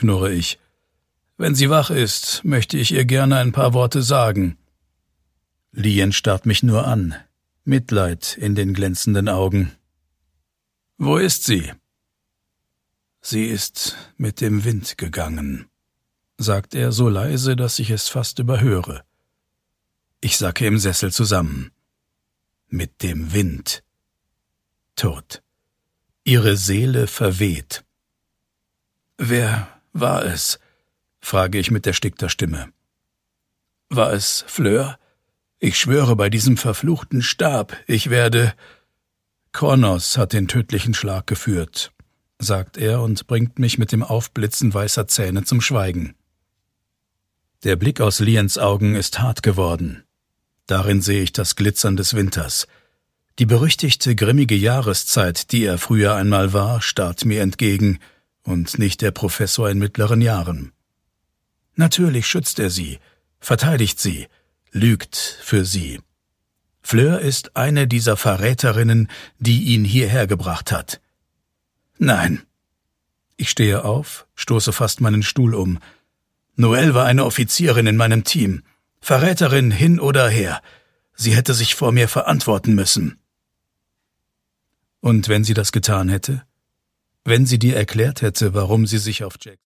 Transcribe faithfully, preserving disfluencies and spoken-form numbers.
knurre ich. »Wenn sie wach ist, möchte ich ihr gerne ein paar Worte sagen.« Lien starrt mich nur an, Mitleid in den glänzenden Augen. »Wo ist sie?« »Sie ist mit dem Wind gegangen«, sagt er so leise, dass ich es fast überhöre. Ich sacke im Sessel zusammen. Mit dem Wind. Tot. Ihre Seele verweht. »Wer war es?« frage ich mit erstickter Stimme. »War es Fleur? Ich schwöre bei diesem verfluchten Stab, ich werde...« »Kronos hat den tödlichen Schlag geführt«, sagt er und bringt mich mit dem Aufblitzen weißer Zähne zum Schweigen. Der Blick aus Liens Augen ist hart geworden. Darin sehe ich das Glitzern des Winters. Die berüchtigte grimmige Jahreszeit, die er früher einmal war, starrt mir entgegen, und nicht der Professor in mittleren Jahren. Natürlich schützt er sie, verteidigt sie, lügt für sie. Fleur ist eine dieser Verräterinnen, die ihn hierher gebracht hat. Nein. Ich stehe auf, stoße fast meinen Stuhl um. Noelle war eine Offizierin in meinem Team. Verräterin hin oder her. Sie hätte sich vor mir verantworten müssen. Und wenn sie das getan hätte? Wenn sie dir erklärt hätte, warum sie sich auf Jack